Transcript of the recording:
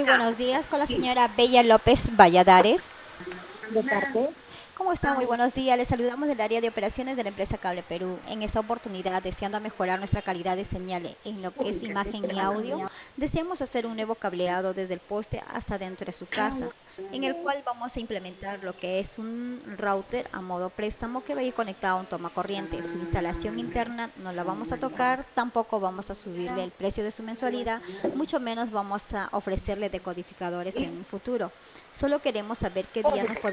muy buenos días con la señora Bella López Valladares. De parte, ¿Cómo está? Muy buenos días. Le saludamos del área de operaciones de la empresa Cable Perú. En esta oportunidad, deseando mejorar nuestra calidad de señal en lo que es imagen y audio, deseamos hacer un nuevo cableado desde el poste hasta dentro de su casa, en el cual vamos a implementar lo que es un router a modo préstamo que va a ir conectado a un toma corriente. Su instalación interna no la vamos a tocar, tampoco vamos a subirle el precio de su mensualidad, mucho menos vamos a ofrecerle decodificadores en un futuro. Solo queremos saber qué día nos podría